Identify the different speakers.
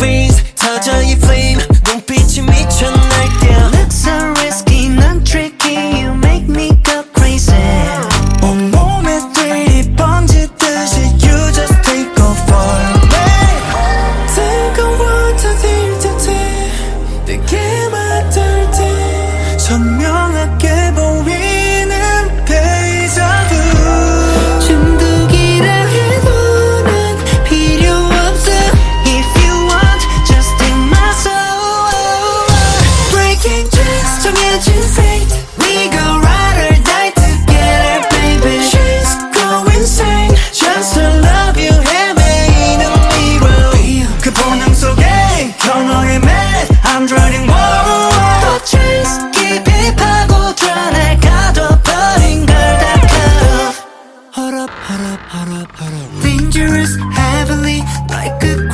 Speaker 1: freeze 터져 이 flame 눈빛이 미쳐 날뛰어
Speaker 2: Look so risky, 넌 tricky, you make me go crazy.
Speaker 1: 온몸에 뛰 번지듯이 you just take over me 뜨거워져질 듯해 내게 맡을 때 선명하게 보이는 데자뷰
Speaker 2: 중독이라 해도 난 필요 없어. If you want, just take my soul. Breaking chains, 정해진 fate. We go ride or die together, baby.
Speaker 1: She's go insane just to love you 헤매이는 미로 그 본능 속에 경험의 mad I'm drowning
Speaker 2: 또 chase 깊이 파고들어 날 가둬버린 걸 다 cut off.
Speaker 1: Hold up, hold up, hold up, hold up
Speaker 2: Dangerous, heavily, like a